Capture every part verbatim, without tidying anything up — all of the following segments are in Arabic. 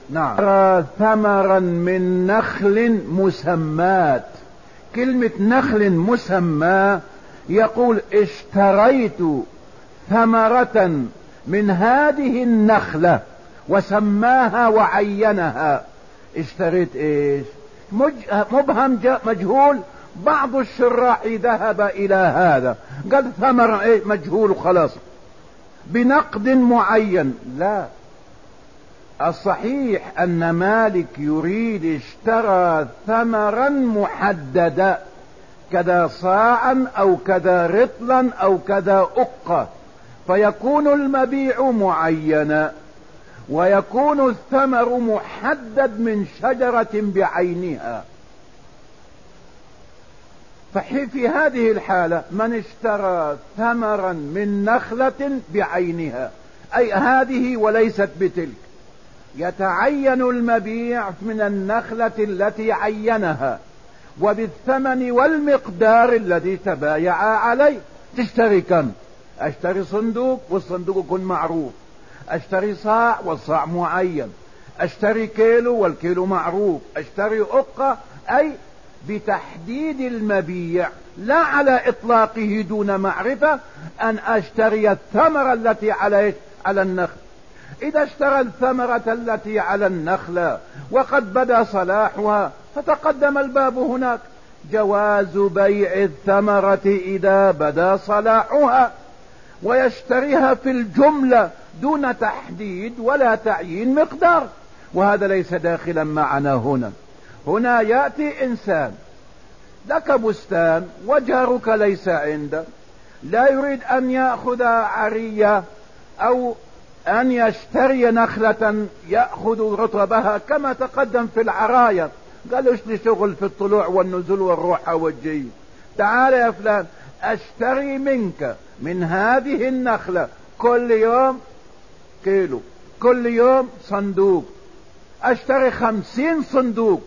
نعم. ترى ثمرا من نخل مسمات. كلمة نخل مسمى يقول اشتريت ثمرة من هذه النخلة وسماها وعينها. اشتريت ايش؟ مبهم مجهول. بعض الشراح ذهب الى هذا قال ثمر ايه مجهول وخلاص بنقد معين. لا، الصحيح ان مالك يريد اشترى ثمرا محددا كذا صاعا او كذا رطلا او كذا أقة، فيكون المبيع معينا ويكون الثمر محدد من شجرة بعينها. ففي هذه الحالة من اشترى ثمرا من نخلة بعينها اي هذه وليست بتلك، يتعين المبيع من النخلة التي عينها وبالثمن والمقدار الذي تبايع عليه. تشتري كم؟ اشتري صندوق والصندوق يكون معروف، اشتري صاع والصاع معين، اشتري كيلو والكيلو معروف، اشتري أقة، اي بتحديد المبيع لا على اطلاقه دون معرفة ان اشتري الثمرة التي على على النخل. اذا اشترى الثمرة التي على النخلة وقد بدا صلاحها فتقدم الباب هناك جواز بيع الثمرة اذا بدا صلاحها، ويشتريها في الجملة دون تحديد ولا تعيين مقدار، وهذا ليس داخلا معنا هنا. هنا يأتي انسان لك بستان وجارك ليس عنده، لا يريد ان يأخذ عرية او ان يشتري نخلة يأخذ رطبها كما تقدم في العراية. قالوا ايش لي شغل في الطلوع والنزول والروحة والجي؟ تعال يا فلان اشتري منك من هذه النخلة كل يوم كيلو، كل يوم صندوق، اشتري خمسين صندوق.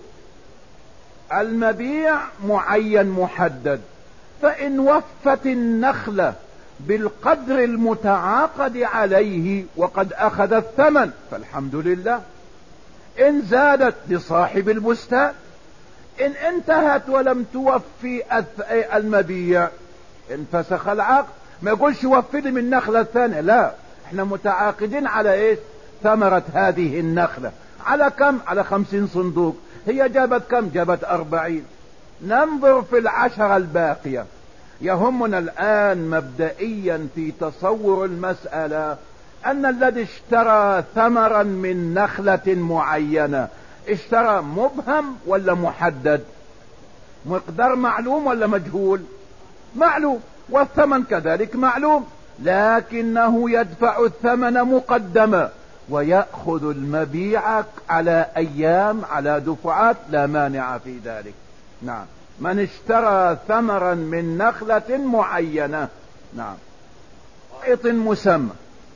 المبيع معين محدد، فان وفت النخلة بالقدر المتعاقد عليه وقد اخذ الثمن فالحمد لله، ان زادت لصاحب البستان، ان انتهت ولم توفي المبيع انفسخ العقد. ما يقولش وفي لي من النخلة الثانية، لا، احنا متعاقدين على ايش؟ ثمرة هذه النخلة على كم؟ على خمسين صندوق. هي جابت كم؟ جابت أربعين. ننظر في العشرة الباقية. يهمنا الآن مبدئيا في تصور المسألة أن الذي اشترى ثمرا من نخلة معينة اشترى مبهم ولا محدد؟ مقدار معلوم ولا مجهول؟ معلوم، والثمن كذلك معلوم، لكنه يدفع الثمن مقدما ويأخذ المبيع على أيام على دفعات، لا مانع في ذلك. نعم، من اشترى ثمرا من نخلة معينة. نعم. حائط مسمى،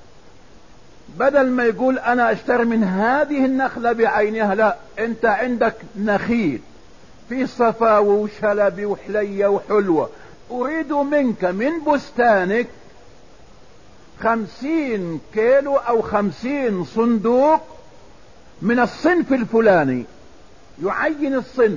بدل ما يقول انا اشتري من هذه النخلة بعينها، لا، انت عندك نخيل في صفاوة وشلبي وحلية وحلوة، اريد منك من بستانك خمسين كيلو او خمسين صندوق من الصنف الفلاني، يعين الصنف.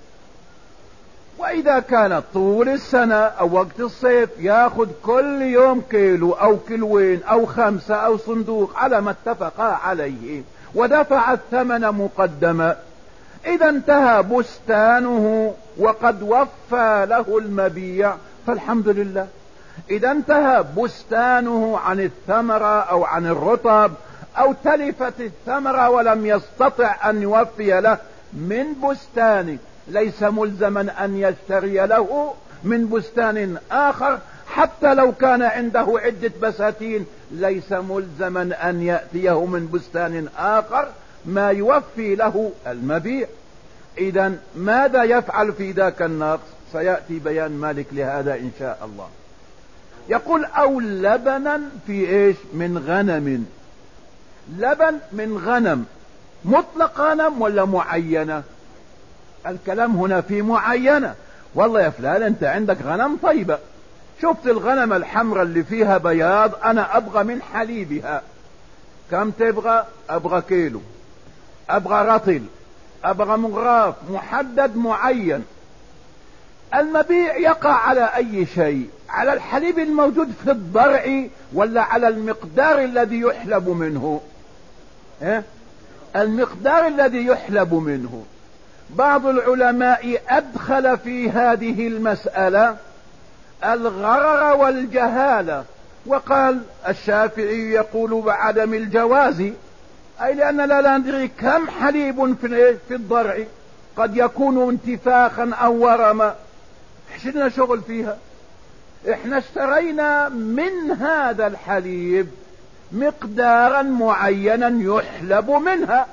واذا كانت طول السنة او وقت الصيف ياخذ كل يوم كيلو او كيلوين او خمسة او صندوق على ما اتفقا عليه ودفع الثمن مقدما. اذا انتهى بستانه وقد وفى له المبيع فالحمد لله. اذا انتهى بستانه عن الثمرة او عن الرطب او تلفت الثمرة ولم يستطع ان يوفي له من بستانه، ليس ملزما ان يشتري له من بستان اخر، حتى لو كان عنده عدة بساتين ليس ملزما ان يأتيه من بستان اخر ما يوفي له المبيع. اذا ماذا يفعل في ذاك النقص؟ سيأتي بيان مالك لهذا ان شاء الله. يقول او لبنا في ايش؟ من غنم. لبن من غنم، مطلق غنم ولا معينة؟ الكلام هنا في معينة. والله يا فلان انت عندك غنم طيبة، شفت الغنم الحمراء اللي فيها بياض، انا ابغى من حليبها. كم تبغى؟ ابغى كيلو. ابغى رطل، ابغى مغراف محدد معين. المبيع يقع على اي شيء؟ على الحليب الموجود في الضرع ولا على المقدار الذي يحلب منه؟ اه؟ المقدار الذي يحلب منه. بعض العلماء ادخل في هذه المسألة الغرر والجهالة، وقال الشافعي يقول بعدم الجواز، اي لاننا لا ندري كم حليب في في الضرع، قد يكون انتفاخا او ورما، حشدنا شغل فيها. احنا اشترينا من هذا الحليب مقدارا معينا يحلب منها.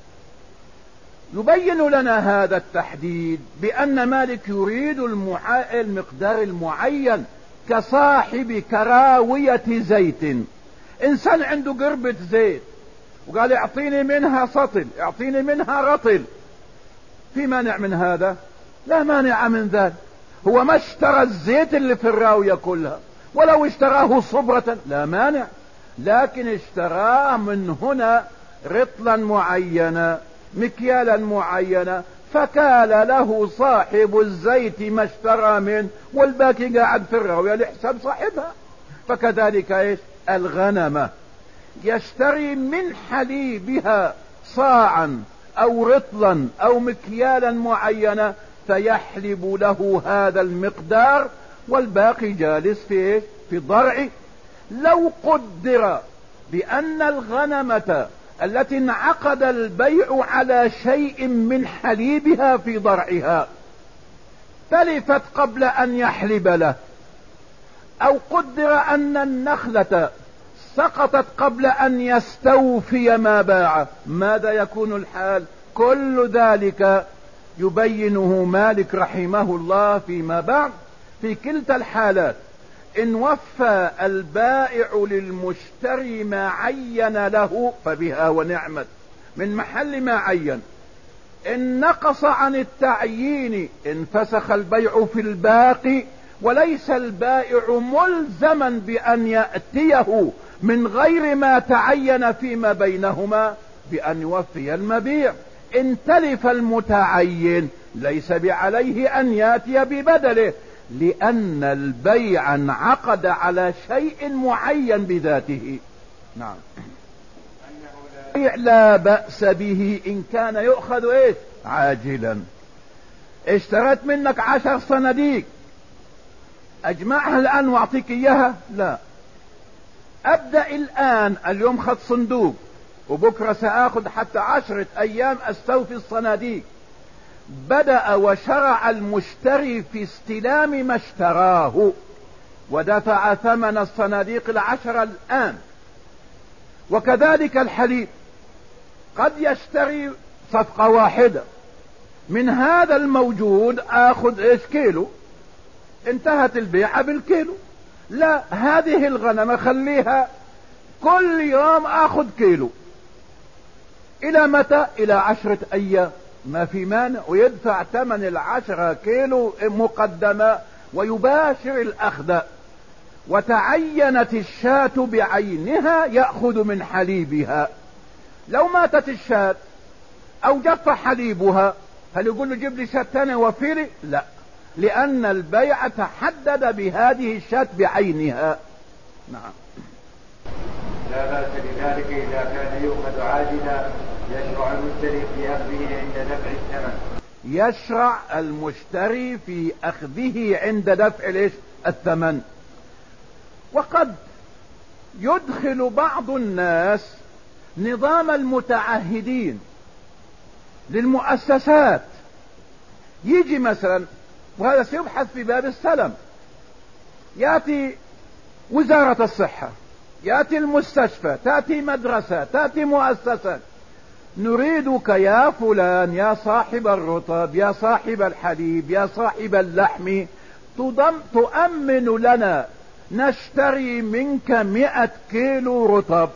يبين لنا هذا التحديد بأن مالك يريد المع... المقدار المعين، كصاحب كراوية زيت. إنسان عنده قربة زيت وقال اعطيني منها سطل، اعطيني منها رطل، في مانع من هذا؟ لا مانع من ذلك. هو ما اشترى الزيت اللي في الراوية كلها، ولو اشتراه صبرة لا مانع، لكن اشتراه من هنا رطلا معينا مكيالا معينا، فكال له صاحب الزيت ما اشترى منه، والباقي قاعد في الراوية لحساب صاحبها. فكذلك ايش؟ الغنمة يشتري من حليبها صاعا او رطلا او مكيالا معينا، فيحلب له هذا المقدار والباقي جالس في ايش؟ في ضرع. لو قدر بأن الغنمة التي انعقد البيع على شيء من حليبها في ضرعها تلفت قبل ان يحلب له، او قدر ان النخلة سقطت قبل ان يستوفي ما باع، ماذا يكون الحال؟ كل ذلك يبينه مالك رحمه الله فيما بعد. في كلتا الحالات ان وفى البائع للمشتري ما عين له فبها ونعمت من محل ما عين. ان نقص عن التعيين انفسخ البيع في الباقي، وليس البائع ملزما بان يأتيه من غير ما تعين فيما بينهما بان يوفي المبيع. ان تلف المتعين ليس بعليه ان ياتي ببدله، لأن البيع انعقد على شيء معين بذاته. نعم. لا بأس به إن كان يؤخذ إيه؟ عاجلا. اشتريت منك عشر صناديق، أجمعها الآن وأعطيك إياها؟ لا، أبدأ الآن، اليوم خد صندوق وبكرة سآخذ حتى عشرة أيام أستوفي الصناديق. بدأ وشرع المشتري في استلام ما اشتراه ودفع ثمن الصناديق العشرة الآن. وكذلك الحليب، قد يشتري صفقة واحدة من هذا الموجود، آخذ ايش؟ كيلو، انتهت البيعة بالكيلو. لا، هذه الغنمة خليها كل يوم آخذ كيلو. إلى متى؟ إلى عشرة أيام، ما في مانع، ويدفع ثمن العشرة كيلو مقدمة ويباشر الأخذ. وتعينت الشاة بعينها يأخذ من حليبها. لو ماتت الشاة أو جف حليبها، هل يقول له جيب لي شاة ثانية وفيري؟ لا، لأن البيع تحدد بهذه الشاة بعينها. نعم. لا بأس بذلك إذا كان يؤخذ عاجلا، يشرع المشتري في أخذه عند دفع الثمن. يشرع المشتري في أخذه عند دفع ليش؟ الثمن. وقد يدخل بعض الناس نظام المتعهدين للمؤسسات. يجي مثلا، وهذا سيبحث في باب السلم، يأتي وزارة الصحة، يأتي المستشفى، تأتي مدرسة، تأتي مؤسسة، نريدك يا فلان، يا صاحب الرطب، يا صاحب الحليب، يا صاحب اللحم، تؤمن لنا، نشتري منك مئة كيلو رطب.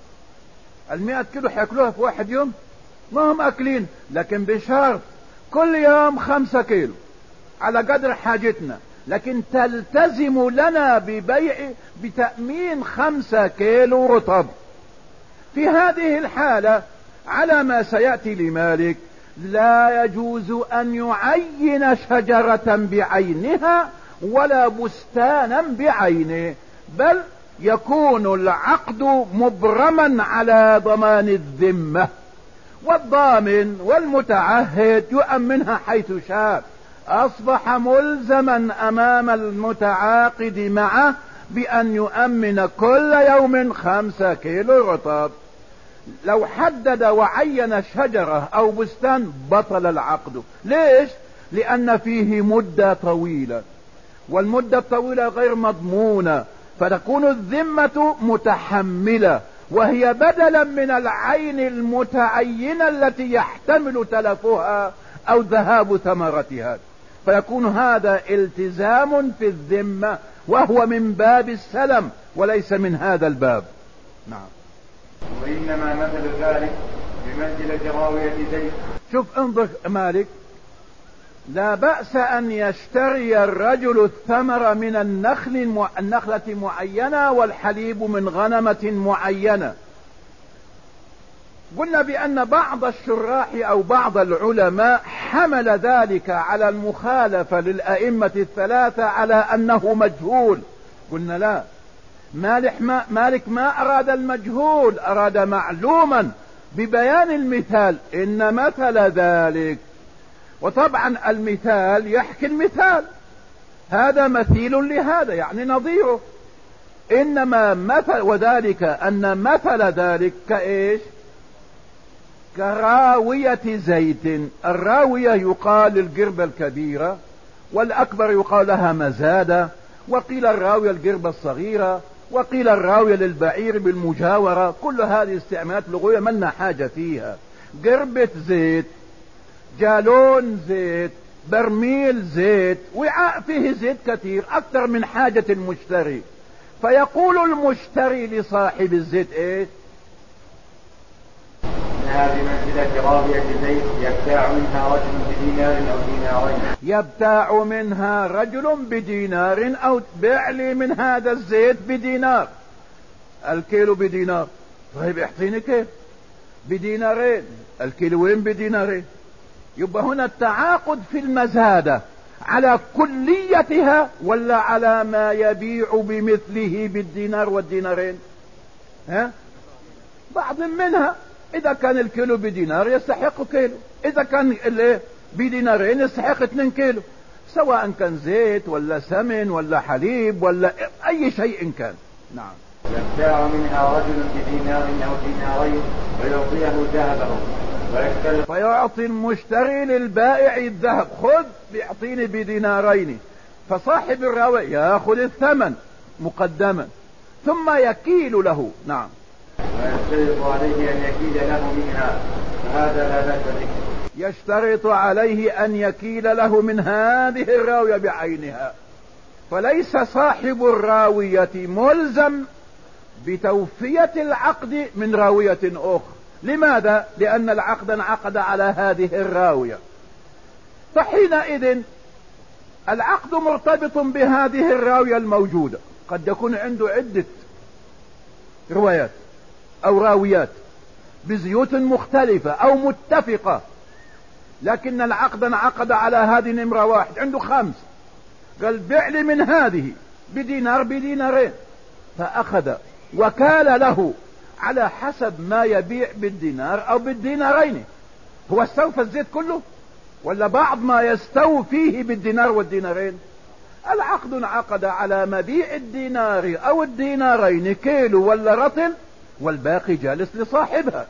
المئة كيلو حياكلوها في واحد يوم؟ ما هم أكلين، لكن بشرط كل يوم خمسة كيلو على قدر حاجتنا، لكن تلتزم لنا ببيع بتأمين خمسة كيلو رطب. في هذه الحالة على ما سيأتي لمالك لا يجوز أن يعين شجرة بعينها ولا بستانا بعينه، بل يكون العقد مبرما على ضمان الذمة، والضامن والمتعهد يؤمنها حيث شاء، أصبح ملزما أمام المتعاقد معه بأن يؤمن كل يوم خمسة كيلو رطب. لو حدد وعين شجرة أو بستان بطل العقد. ليش؟ لأن فيه مدة طويلة، والمدة الطويلة غير مضمونة، فتكون الذمة متحملة، وهي بدلا من العين المتعينة التي يحتمل تلفها أو ذهاب ثمرتها، فيكون هذا التزام في الذمة، وهو من باب السلم وليس من هذا الباب. نعم. وإنما مثل ذلك بمنزلة راوية زيت. شوف انظر مالك، لا بأس أن يشتري الرجل الثمر من النخل النخلة معينة والحليب من غنمة معينة. قلنا بأن بعض الشراح أو بعض العلماء حمل ذلك على المخالفة للأئمة الثلاثة على أنه مجهول. قلنا لا، مالك ما, مالك ما أراد المجهول، أراد معلوما ببيان المثال. إن مثل ذلك، وطبعا المثال يحكي المثال، هذا مثيل لهذا يعني نظيره. إنما مثل وذلك أن مثل ذلك كإيش؟ كراوية زيت. الراوية يقال للقربة الكبيرة، والأكبر يقال لها مزادة، وقيل الراوية القربة الصغيرة، وقيل الراوية للبعير بالمجاورة. كل هذه استعمالات لغوية ملنا حاجة فيها. قربة زيت، جالون زيت، برميل زيت، وعاء فيه زيت كثير أكثر من حاجة المشتري، فيقول المشتري لصاحب الزيت ايه؟ هذه منزلة راوية زيت يبتاع منها رجل بدينار أو دينارين. يبتاع منها رجل بدينار أو بيع لي من هذا الزيت بدينار، الكيلو بدينار. طيب احطيني كيف؟ بدينارين، الكيلوين بدينارين. يبقى هنا التعاقد في المزادة على كليتها ولا على ما يبيع بمثله بالدينار والدينارين؟ ها؟ بعض منها إذا كان الكيلو بدينار يستحق كيلو، إذا كان بدينارين يستحق اتنين كيلو، سواء كان زيت ولا سمن ولا حليب ولا أي شيء كان. نعم. يبتاع منها رجل بدينار أو دينارين ويعطيه ذهبه، فيعطي المشتري للبائع الذهب، خذ بيعطيني بدينارين، فصاحب الراوي يأخذ الثمن مقدما ثم يكيل له. نعم. ويشترط عليه أن يكيل له منها، فهذا لا بأس به. يشترط عليه أن يكيل له من هذه الراوية بعينها، فليس صاحب الراوية ملزم بتوفية العقد من راوية أخرى. لماذا؟ لأن العقد انعقد على هذه الراوية، فحينئذ العقد مرتبط بهذه الراوية الموجودة. قد يكون عنده عدة روايات أو راويات بزيوت مختلفة أو متفقة، لكن العقد انعقد على هذه نمرة واحد، عنده خمس، قال بيع لي من هذه بدينار بدينارين، فأخذ وكال له على حسب ما يبيع بالدينار أو بالدينارين. هو استوفى الزيت كله ولا بعض ما يستوفيه بالدينار والدينارين؟ العقد انعقد على مبيع الدينار أو الدينارين كيلو ولا رطل، والباقي جالس لصاحبها.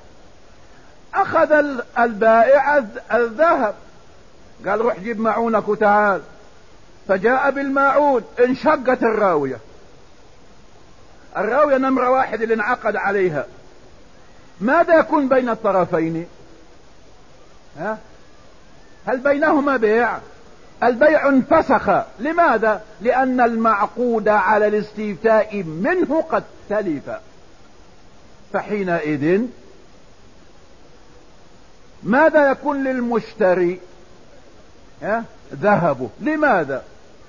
أخذ البائع الذهب، قال روح جيب معونك وتعال، فجاء بالماعون، انشقت الراوية. الراوية نمرة واحد اللي انعقد عليها، ماذا يكون بين الطرفين؟ ها؟ هل بينهما بيع؟ البيع انفسخ. لماذا؟ لأن المعقود على الاستيفاء منه قد تلف، فحينئذ ماذا يكون للمشتري؟ ها؟ ذهبه. لماذا؟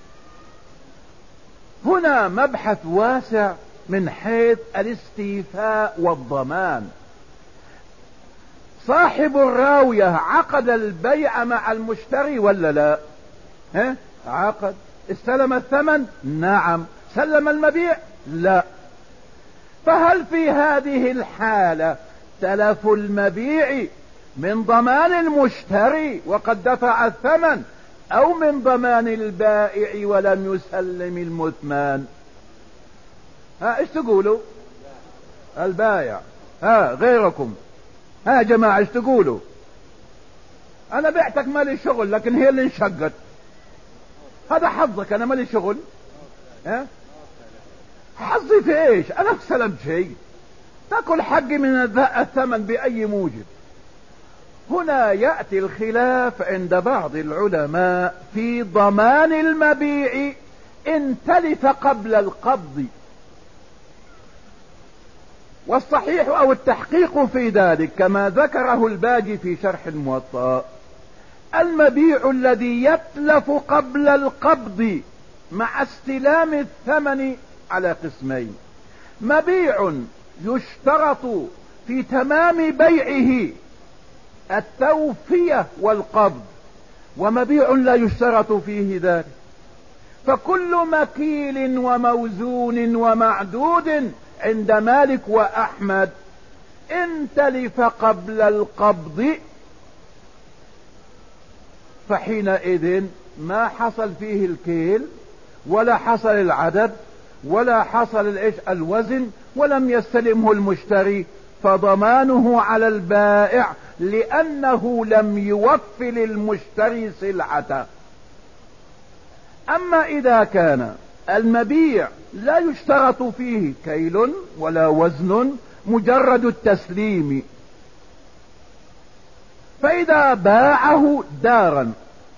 هنا مبحث واسع من حيث الاستيفاء والضمان. صاحب الراوية عقد البيع مع المشتري ولا لا؟ ها؟ عقد. استلم الثمن؟ نعم. سلم المبيع؟ لا. فهل في هذه الحالة تلف المبيع من ضمان المشتري وقد دفع الثمن، او من ضمان البائع ولم يسلم المثمان؟ ها ايش تقولوا؟ البائع. ها غيركم؟ ها يا جماعة ايش تقولوا؟ انا بعتك مالي شغل، لكن هي اللي انشقت، هذا حظك، انا مالي شغل. ها حظي في ايش؟ انا استلمت شيء، تاكل حقي من الثمن باي موجب. هنا يأتي الخلاف عند بعض العلماء في ضمان المبيع ان تلف قبل القبض، والصحيح او التحقيق في ذلك كما ذكره الباجي في شرح الموطأ، المبيع الذي يتلف قبل القبض مع استلام الثمن على قسمين: مبيع يشترط في تمام بيعه التوفية والقبض، ومبيع لا يشترط فيه ذلك. فكل مكيل وموزون ومعدود عند مالك وأحمد إن تلف قبل القبض فحينئذ ما حصل فيه الكيل ولا حصل العدد ولا حصل الإيش الوزن ولم يستلمه المشتري، فضمانه على البائع لأنه لم يوفي للمشتري سلعته. أما إذا كان المبيع لا يشترط فيه كيل ولا وزن، مجرد التسليم، فإذا باعه دارا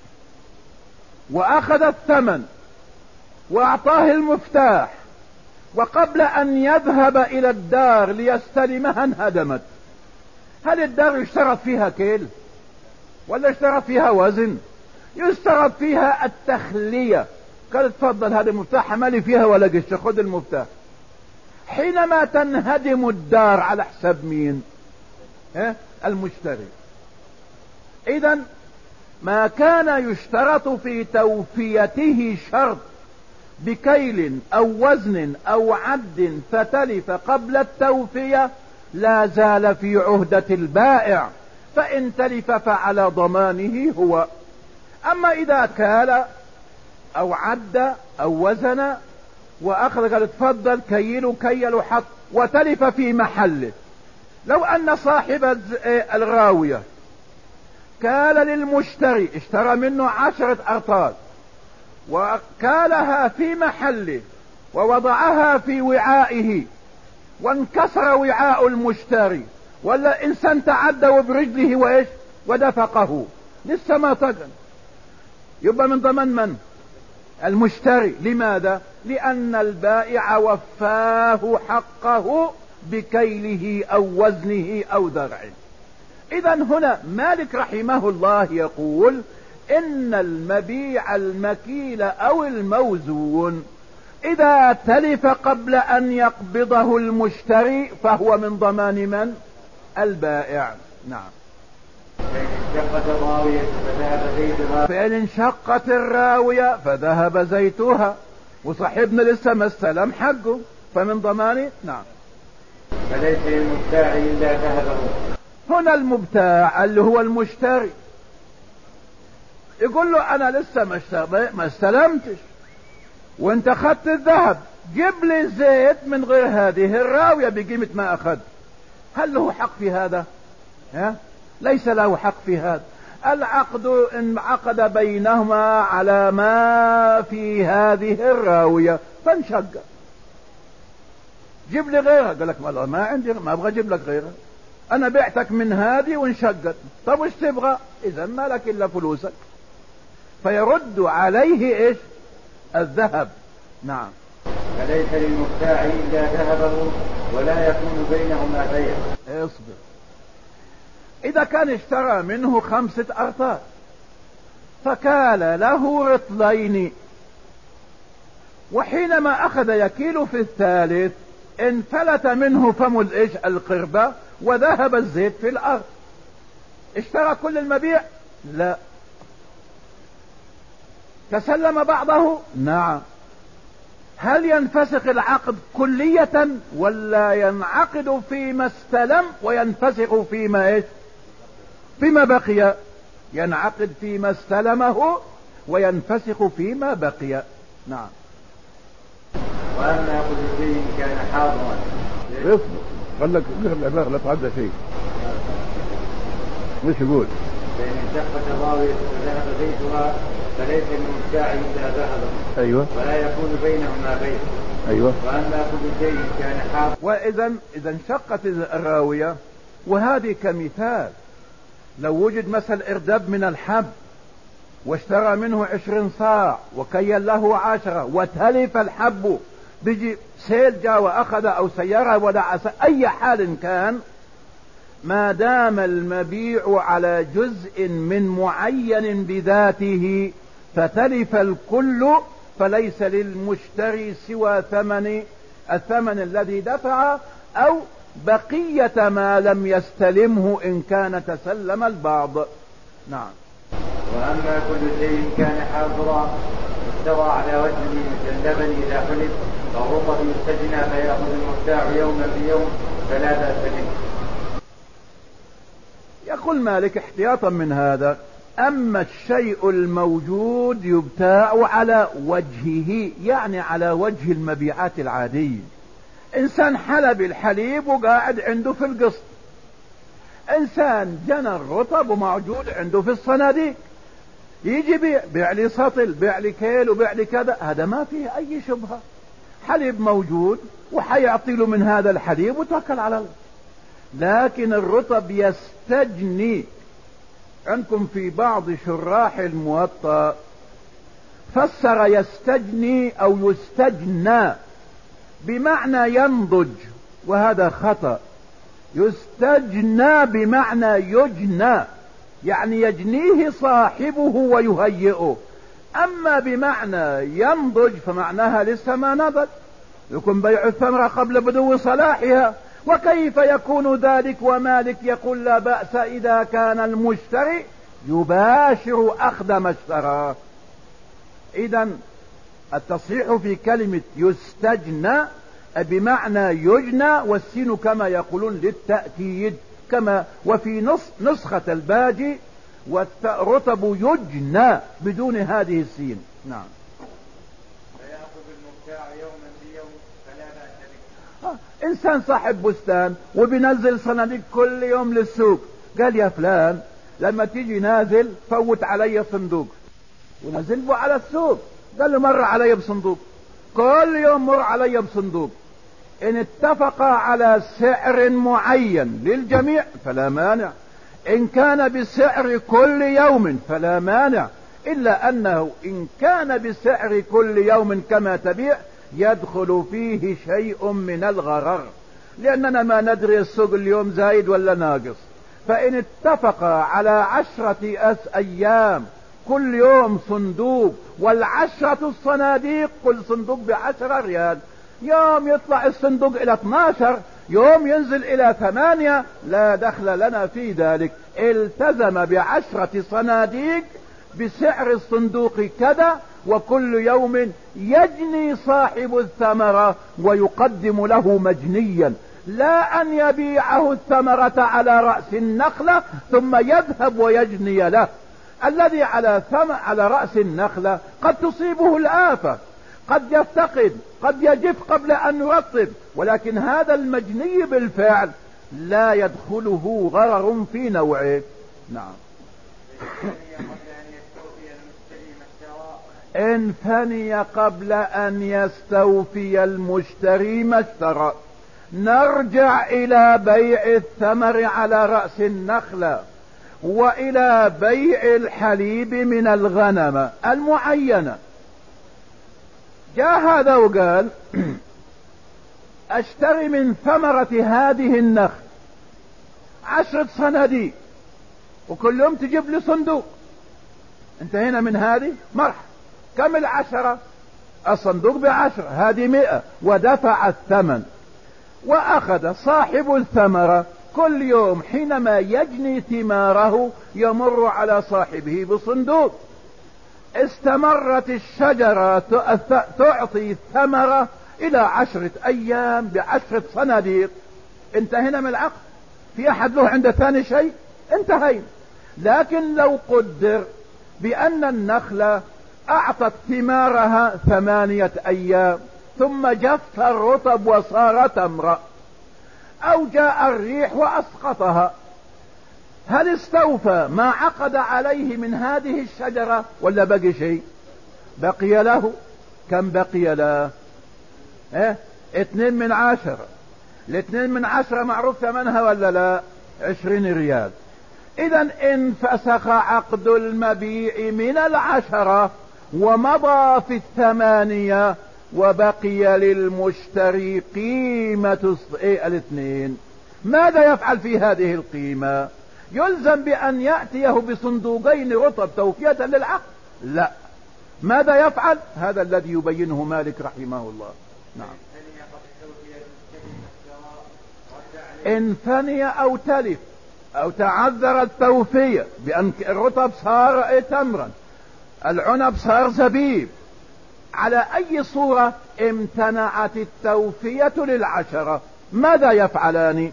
وأخذ الثمن وأعطاه المفتاح، وقبل أن يذهب إلى الدار ليستلمها انهدمت، هل الدار يشترط فيها كيل ولا يشترط فيها وزن؟ يشترط فيها التخلية. قال تفضل هذا المفتاح مالي فيها ولا قش، خذ المفتاح. حينما تنهدم الدار على حساب مين؟ اه؟ المشتري. إذن ما كان يشترط في توفيته شرط بكيل او وزن او عد فتلف قبل التوفية لا زال في عهدة البائع، فإن تلف فعلى ضمانه هو. أما إذا كال أو عد أو وزن وأخذ قال تفضل كيل كيل حط وتلف في محله، لو أن صاحب الراوية كال للمشتري، اشترى منه عشرة أرطال وكالها في محله ووضعها في وعائه، وانكسر وعاء المشتري ولا إنسان تعدى برجله وإيش ودفقه لسه ما طقن، يبقى من ضمن من؟ المشتري. لماذا؟ لأن البائع وفاه حقه بكيله أو وزنه أو ذرعه. إذا هنا مالك رحمه الله يقول إن المبيع المكيل أو الموزون إذا تلف قبل أن يقبضه المشتري فهو من ضمان من؟ البائع. نعم. فإن انشقت الراوية فذهب زيتها، وصاحبنا لسه ما استلم حقه، فمن ضمانه. نعم. فليس للمبتاع إلا ذهبه. هنا المبتاع اللي هو المشتري يقول له أنا لسه ما استلمتش وانت أخذت الذهب، جيب لي زيت من غير هذه الراوية بقيمة ما أخذ. هل له حق في هذا؟ ها؟ ليس له حق في هذا. العقد انعقد بينهما على ما في هذه الراوية فانشق، جيب لي غيرها. قال لك ما, ما عندي، ما ابغى اجيب لك غيرها، انا بعتك من هذه وانشقت. طب وش تبغى؟ اذا ما لك الا فلوسك، فيرد عليه ايش؟ الذهب. نعم. فليس للمبتاع الا ذهبه ولا يكون بينهما بيع. اصبر. اذا كان اشترى منه خمسة ارطال فكال له رطلين، وحينما اخذ يكيل في الثالث انفلت منه فم الايش القربة وذهب الزيت في الارض، اشترى كل المبيع؟ لا. تسلم بعضه؟ نعم. هل ينفسخ العقد كلية ولا ينعقد فيما استلم وينفسخ فيما ايش؟ فيما بقي. ينعقد فيما استلمه وينفسخ فيما بقي. نعم. وأما كل شيء كان حاضرا اصبر خلك العبارة لا تعدى شيء. مش يقول فإن انشقت الراوية فذهب زيتها فليس للمبتاع إلا ذهبا. أيوة. ولا يكون بينهما بيع. أيوة. وأما كل شيء كان حاضرا. وإذا إذا انشقت الراوية، وهذه كمثال، لو وجد مثل إرداب من الحب واشترى منه عشرين صاع وكيل له عشرة وتلف الحب، بيجي سيل جاء وأخذ أو سيارة ودعس أي حال كان، ما دام المبيع على جزء من معين بذاته فتلف الكل فليس للمشتري سوى ثمن الثمن الذي دفع أو بقية ما لم يستلمه إن كان تسلم البعض. نعم. وأما كل شيء كان حاضرا استوى على وجهه مثل اللبن إذا حلب فالرطب يستجنى فيأخذ المبتاع يوما بيوم فلا بأس به. يقول مالك احتياطا من هذا: أما الشيء الموجود يبتاع على وجهه، يعني على وجه المبيعات العادية. إنسان حلب الحليب وقاعد عنده في القسط، إنسان جنى الرطب وموجود عنده في الصناديق، يجي بيع بيع لي سطل، بيع لي كيل وبيع لي كذا، هذا ما فيه أي شبهة. حليب موجود وحيعطي له من هذا الحليب وتوكل على الله. لكن الرطب يستجني. عندكم في بعض شراح الموطأ فسر يستجني أو يستجنى بمعنى ينضج، وهذا خطأ. يستجنى بمعنى يجنى، يعني يجنيه صاحبه ويهيئه. أما بمعنى ينضج فمعناها لسه ما نضج، يكون بيع الثمرة قبل بدو صلاحها. وكيف يكون ذلك؟ ومالك يقول لا بأس إذا كان المشتري يباشر أخذ ما اشتراه. إذا التصحيح في كلمة يستجنى بمعنى يجنى، والسين كما يقولون للتأكيد، كما وفي نص نسخة الباجي والرطب يجنى بدون هذه السين. نعم. فيأخذ المبتاع يوما بيوم فلا بأس به. آه. إنسان صاحب بستان وبينزل صناديق كل يوم للسوق، قال يا فلان لما تيجي نازل فوت علي صندوق، ونزله على السوق. قال له مر علي بصندوق، كل يوم مر علي بصندوق. إن اتفق على سعر معين للجميع فلا مانع، إن كان بسعر كل يوم فلا مانع، إلا أنه إن كان بسعر كل يوم كما تبيع يدخل فيه شيء من الغرر، لأننا ما ندري السوق اليوم زايد ولا ناقص. فإن اتفق على عشرة أس أيام كل يوم صندوق، والعشرة الصناديق كل صندوق بعشرة ريال، يوم يطلع الصندوق إلى اثناشر، يوم ينزل إلى ثمانية، لا دخل لنا في ذلك. التزم بعشرة صناديق بسعر الصندوق كذا، وكل يوم يجني صاحب الثمرة ويقدم له مجنيا، لا أن يبيعه الثمرة على رأس النخلة ثم يذهب ويجني له. الذي على ثم على رأس النخلة قد تصيبه الآفة، قد يفتقد، قد يجف قبل أن يرطب، ولكن هذا المجني بالفعل لا يدخله غرر في نوعه. نعم. إن فني قبل أن يستوفي المشتري ما اشترى، نرجع إلى بيع الثمر على رأس النخلة وإلى بيع الحليب من الغنم المعينة. جاء هذا وقال اشتري من ثمرة هذه النخل عشرة صناديق وكل يوم تجيب لي صندوق. انتهينا من هذه مرح. كم العشرة؟ الصندوق بعشرة، هذه مئة، ودفع الثمن. وأخذ صاحب الثمرة كل يوم حينما يجني ثماره يمر على صاحبه بصندوق. استمرت الشجرة تعطي الثمرة الى عشرة ايام بعشرة صناديق. انتهينا من العقد. في احد له عند ثاني شيء؟ انتهينا. لكن لو قدر بان النخلة اعطت ثمارها ثمانية ايام ثم جف الرطب وصار تمرة، او جاء الريح واسقطها، هل استوفى ما عقد عليه من هذه الشجرة ولا بقي شيء؟ بقي له. كم بقي له؟ اه اتنين من عشرة. الاثنين من عشرة معروف ثمنها ولا لا؟ عشرين ريال. اذا انفسخ عقد المبيع من العشرة ومضى في الثمانية وبقي للمشتري قيمة الاثنين. ماذا يفعل في هذه القيمة؟ يلزم بأن يأتيه بصندوقين رطب توفية للعقد؟ لا. ماذا يفعل؟ هذا الذي يبينه مالك رحمه الله. نعم. إن فني أو تلف أو تعذر التوفية بأن الرطب صار تمرا، العنب صار زبيب، على أي صورة امتنعت التوفية للعشرة، ماذا يفعلان؟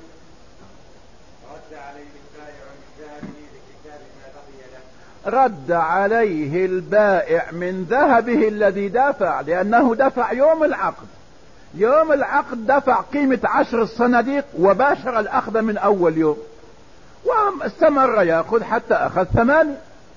رد عليه البائع من ذهبه الذي دفع، لأنه دفع يوم العقد. يوم العقد دفع قيمة عشر الصناديق وباشر الأخذ من أول يوم، واستمر يأخذ حتى أخذ ثمانية.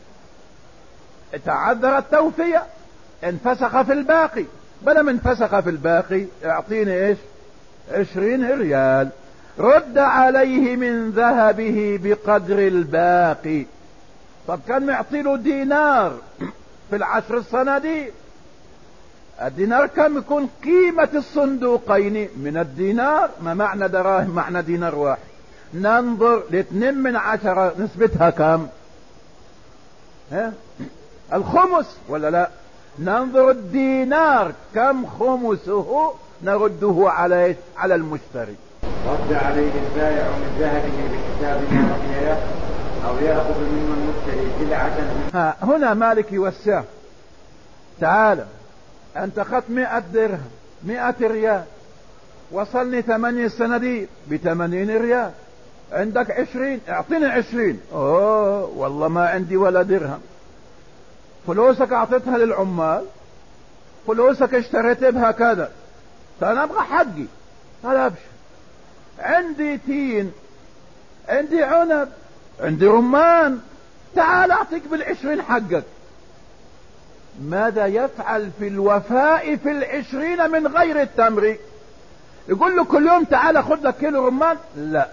تعذر التوفية، انفسخ في الباقي. بل من انفسخ في الباقي اعطيني ايش؟ عشرين ريال. رد عليه من ذهبه بقدر الباقي. طب كان معطيله دينار في العشر الصناديق، الدينار كم يكون قيمة الصندوقين من الدينار؟ ما معنى دراهم؟ معنى دينار واحد. ننظر لاثنين من عشرة نسبتها كم؟ ها؟ الخمس ولا لا؟ ننظر الدينار كم خمسه نرده على على المشتري. رد عليه البائع من ذهبه بحساب ما بقي له او ياخذ منه المشتري سلعة. ها هنا مالك يوسع. تعال انت اخذت مئة درهم، مئة ريال، وصلني ثمانية صناديق بثمانين ريال، عندك عشرين، اعطيني عشرين. اوه والله ما عندي ولا درهم. فلوسك اعطيتها للعمال، فلوسك اشتريت بها كذا، فانا ابغى حقي. قال ابشر، عندي تين، عندي عنب، عندي رمان، تعال اعطيك بالعشرين حقك. ماذا يفعل في الوفاء في العشرين من غير التمر؟ يقول له كل يوم تعال خذ لك كيلو رمان؟ لا،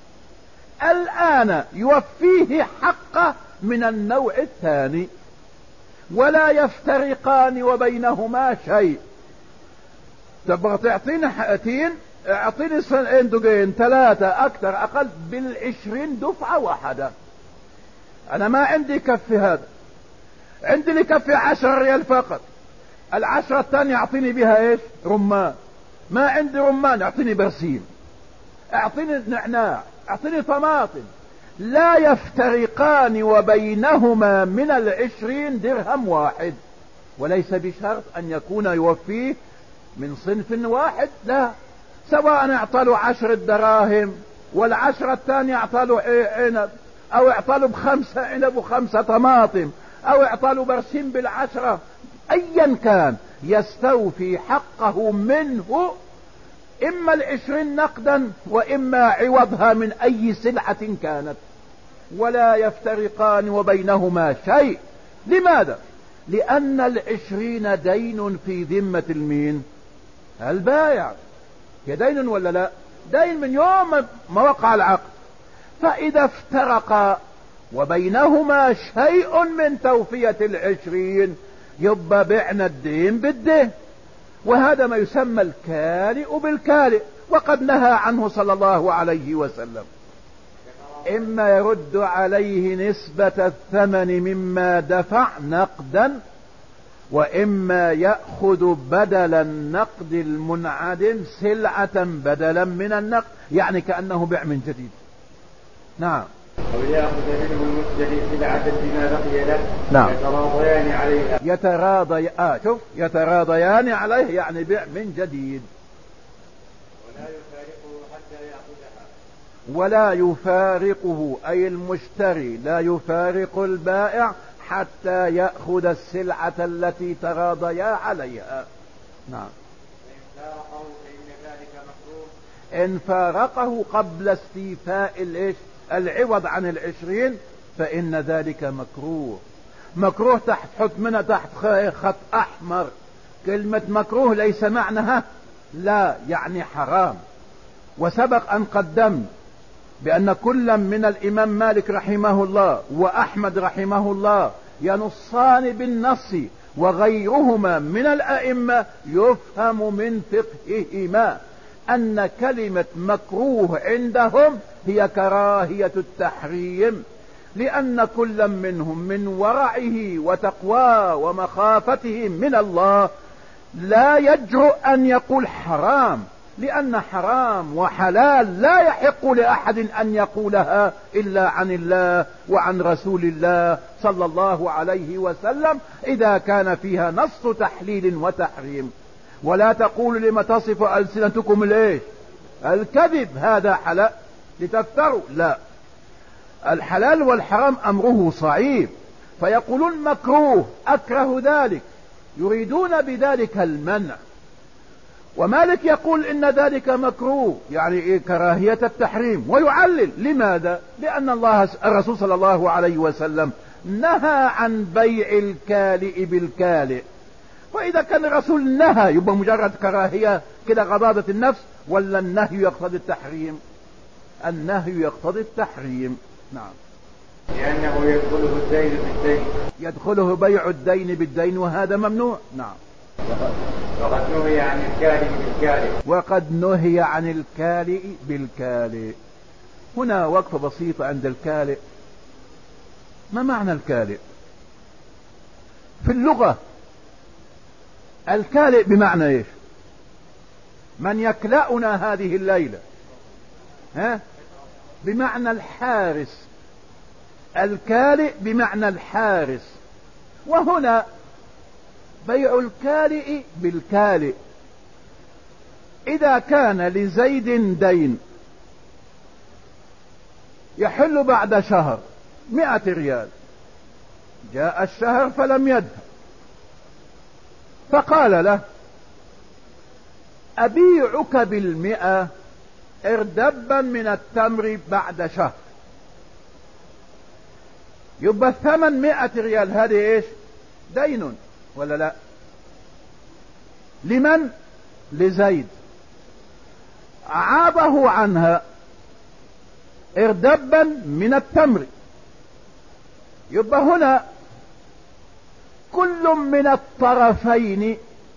الآن يوفيه حقه من النوع الثاني، ولا يفترقان وبينهما شيء. تبغى تعطيني حقتين، اعطيني صندوقين ثلاثة اكثر اقل بالعشرين دفعة واحدة. انا ما عندي كفي هذا، عندي لي كفي عشر ريال فقط. العشرة الثانية اعطيني بها ايش؟ رمان. ما عندي رمان، اعطيني برسيم، اعطيني نعناع، اعطيني طماطم. لا يفترقان وبينهما من العشرين درهم واحد. وليس بشرط ان يكون يوفيه من صنف واحد، لا، سواء اعطاله عشر دراهم والعشرة الثانية اعطاله عنب، او اعطاله بخمسة عنب وخمسة طماطم، او اعطاله برسيم بالعشرة، ايا كان يستوفي حقه منه، اما العشرين نقدا واما عوضها من اي سلعة كانت. ولا يفترقان وبينهما شيء. لماذا؟ لان العشرين دين في ذمة المين؟ البائع. هي دين ولا لا؟ دين من يوم ما وقع العقد. فاذا افترقا وبينهما شيء من توفية العشرين يبقى بعنا الدين بالدين، وهذا ما يسمى الكالئ بالكالئ، وقد نهى عنه صلى الله عليه وسلم. اما يرد عليه نسبة الثمن مما دفع نقدا، واما يأخذ بدل النقد المنعدم سلعة بدلا من النقد، يعني كأنه بيع من جديد. نعم. أو يأخذ منه المشتري سلعة بما بقي له. نعم. يتراضيان عليها. يتراضي آه شوف يتراضيان عليه يعني بيع من جديد. ولا يفارقه حتى يأخذها. ولا يفارقه أي المشتري لا يفارق البائع حتى يأخذ السلعة التي تراضيا عليها. نعم. إن فارقه قبل استيفاء الإيش العوض عن العشرين فإن ذلك مكروه. مكروه تحت حط منها تحت خط أحمر. كلمة مكروه ليس معناها لا يعني حرام. وسبق أن قدمت بأن كل من الإمام مالك رحمه الله وأحمد رحمه الله ينصان بالنص وغيرهما من الأئمة يفهم من فقههما أن كلمة مكروه عندهم هي كراهية التحريم، لأن كل منهم من ورعه وتقواه ومخافته من الله لا يجرؤ أن يقول حرام، لأن حرام وحلال لا يحق لأحد أن يقولها إلا عن الله وعن رسول الله صلى الله عليه وسلم إذا كان فيها نص تحليل وتحريم. ولا تقول لما تصف ألسنتكم الايش الكذب هذا حلال لتفتروا، لا، الحلال والحرام أمره صعيب، فيقولون مكروه أكره ذلك يريدون بذلك المنع. ومالك يقول إن ذلك مكروه يعني إيه كراهية التحريم، ويعلل لماذا؟ لأن الله الرسول صلى الله عليه وسلم نهى عن بيع الكالئ بالكالئ، فإذا كان الرسول نهى يبقى مجرد كراهية كده غضاضة النفس، ولا النهي يقتضي التحريم؟ النهي يقتضي التحريم. نعم. لأنه يدخله الدين بالدين. يدخله بيع الدين بالدين وهذا ممنوع. نعم. وقد نهي عن الكالئ بالكالئ. وقد نهي عن الكالئ بالكالئ. هنا وقفة بسيطة عند الكالئ. ما معنى الكالئ في اللغة؟ الكالئ بمعنى ايش؟ من يكلأنا هذه الليلة؟ ها؟ بمعنى الحارس. الكالئ بمعنى الحارس. وهنا بيع الكالئ بالكالئ. إذا كان لزيد دين يحل بعد شهر مئة ريال، جاء الشهر فلم يدفع، فقال له أبيعك بالمئة اردبا من التمر بعد شهر، يبقى الثمن مئة ريال. هذه ايش؟ دين ولا لا؟ لمن؟ لزيد. عابه عنها اردبا من التمر، يبقى هنا كل من الطرفين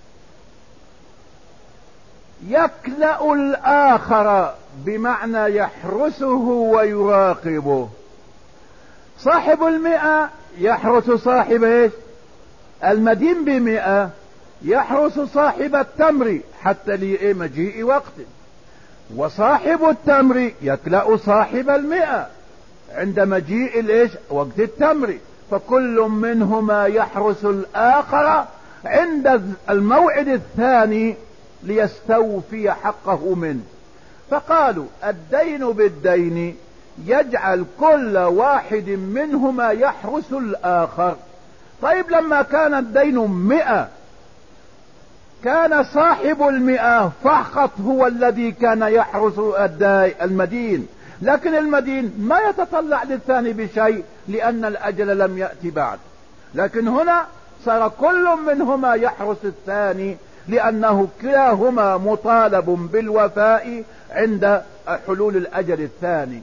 يكلأ الآخر بمعنى يحرسه ويراقبه. صاحب المئة يحرس صاحب ايش؟ المدين بمئة يحرس صاحب التمر حتى لمجيء وقت، وصاحب التمر يكلأ صاحب المئة عند مجيء الايش؟ وقت التمر. فكل منهما يحرس الآخر عند الموعد الثاني ليستوفي حقه منه. فقالوا الدين بالدين يجعل كل واحد منهما يحرس الآخر. طيب لما كان الدين مئة كان صاحب المئة فقط هو الذي كان يحرس المدين، لكن المدين ما يتطلع للثاني بشيء لأن الأجل لم يأتي بعد. لكن هنا صار كل منهما يحرس الثاني لأنه كلاهما مطالب بالوفاء عند حلول الأجل الثاني.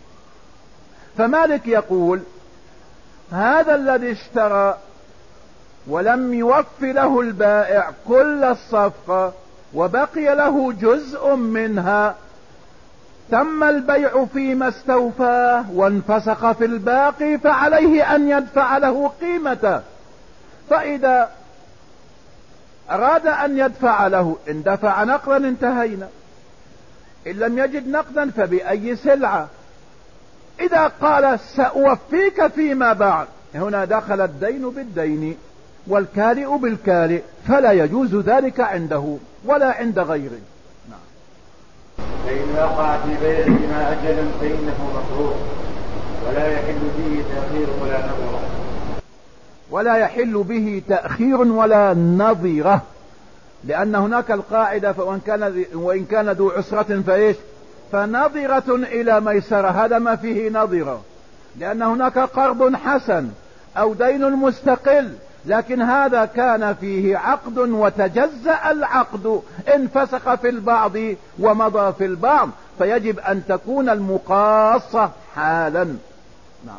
فمالك يقول هذا الذي اشترى ولم يوف له البائع كل الصفقة وبقي له جزء منها، تم البيع فيما استوفاه وانفسخ في الباقي، فعليه أن يدفع له قيمته. فإذا أراد أن يدفع له إن دفع نقدا انتهينا، إن لم يجد نقدا فبأي سلعة. إذا قال سأوفيك فيما بعد، هنا دخل الدين بالدين والكالئ بالكالئ، فلا يجوز ذلك عنده ولا عند غيره. نعم. فإن وقع في بيعهما أجل فإنه مكروه ولا يحل به تأخير ولا نظرة. ولا يحل به تأخير ولا نظرة، لأن هناك القاعدة وإن كان, وإن كان ذو عسرة فإيش فنظرة إلى ميسرة، هذا ما فيه نظرة، لأن هناك قرض حسن أو دين مستقل، لكن هذا كان فيه عقد وتجزأ العقد، انفسخ في البعض ومضى في البعض، فيجب أن تكون المقاصة حالا. نعم.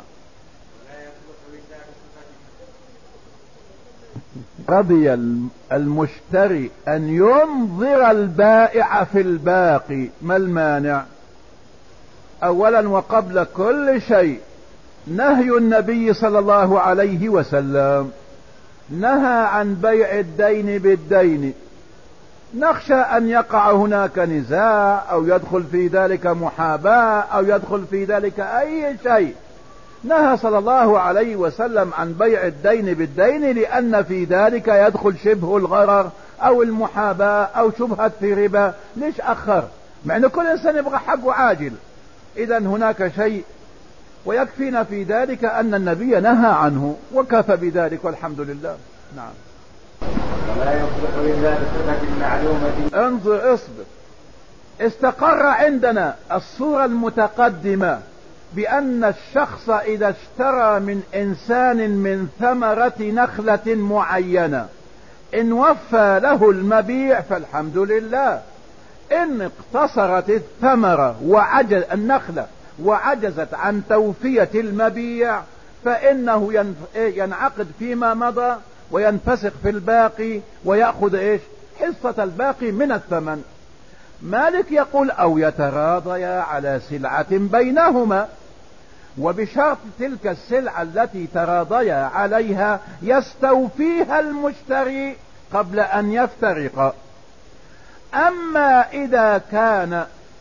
رضي المشتري أن ينظر البائع في الباقي، ما المانع؟ أولا وقبل كل شيء نهي النبي صلى الله عليه وسلم نهى عن بيع الدين بالدين، نخشى أن يقع هناك نزاع أو يدخل في ذلك محاباة أو يدخل في ذلك أي شيء. نهى صلى الله عليه وسلم عن بيع الدين بالدين، لأن في ذلك يدخل شبه الغرر أو المحاباة أو شبهة في ربا. ليش أخر؟ مع أن كل إنسان يبغى حقه عاجل. إذا هناك شيء، ويكفينا في ذلك أن النبي نهى عنه وكفى بذلك والحمد لله. نعم. ولا يصلح إلا بصفة معلومة. انظر اصبر، استقر عندنا الصورة المتقدمة بأن الشخص إذا اشترى من إنسان من ثمرة نخلة معينة إن وفى له المبيع فالحمد لله. إن اقتصرت الثمرة وعجز النخلة وعجزت عن توفية المبيع فإنه ينعقد فيما مضى وينفسخ في الباقي ويأخذ إيش حصة الباقي من الثمن. مالك يقول أو يتراضيا على سلعة بينهما، وبشرط تلك السلعة التي تراضيا عليها يستوفيها المشتري قبل أن يفترق. أما إذا كان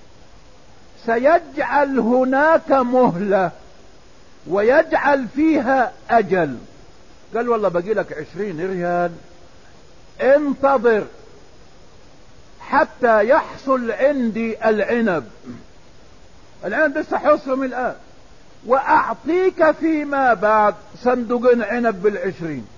سيجعل هناك مهلة ويجعل فيها أجل، قال والله باقي لك عشرين ريال انتظر حتى يحصل عندي العنب، العنب لسه حصل من الآن، وأعطيك فيما بعد صندوقين عنب بالعشرين.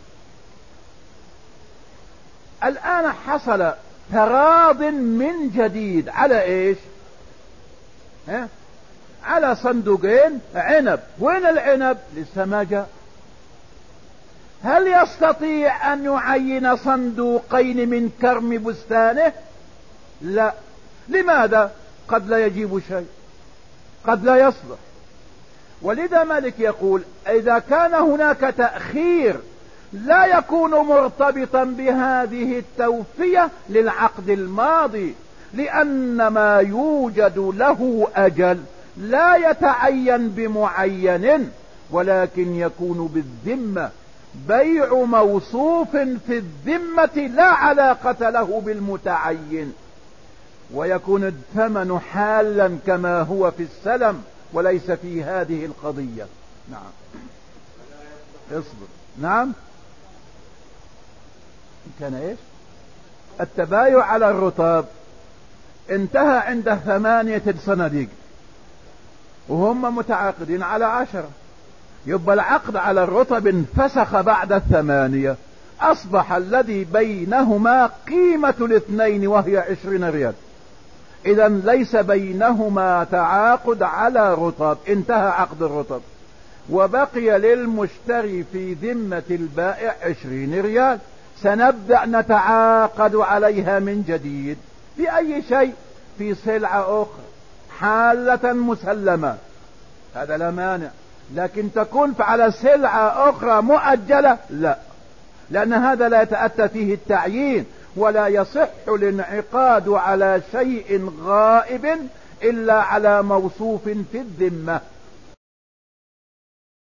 الآن حصل تراض من جديد على ايش؟ ها؟ على صندوقين عنب. وين العنب؟ لسه ما جاء. هل يستطيع أن يعين صندوقين من كرم بستانه؟ لا. لماذا؟ قد لا يجيب شيء، قد لا يصلح. ولذا مالك يقول إذا كان هناك تأخير لا يكون مرتبطا بهذه التوفية للعقد الماضي، لأن ما يوجد له أجل لا يتعين بمعين، ولكن يكون بالذمة، بيع موصوف في الذمة لا علاقة له بالمتعين، ويكون الثمن حالا كما هو في السلم وليس في هذه القضية. نعم. اصبر. نعم. كان ايش؟ التبايع على الرطاب انتهى عند ثمانية صناديق وهم متعاقدين على عشرة، يبقى العقد على الرطب انفسخ بعد الثمانية، اصبح الذي بينهما قيمة الاثنين وهي عشرين ريال. اذا ليس بينهما تعاقد على رطب، انتهى عقد الرطب، وبقي للمشتري في ذمة البائع عشرين ريال. سنبدأ نتعاقد عليها من جديد في اي شيء، في سلعة اخرى حالة مسلمة، هذا لا مانع. لكن تكون على سلعة اخرى مؤجلة لا، لان هذا لا يتأتى فيه التعيين، ولا يصح الانعقاد على شيء غائب الا على موصوف في الذمة.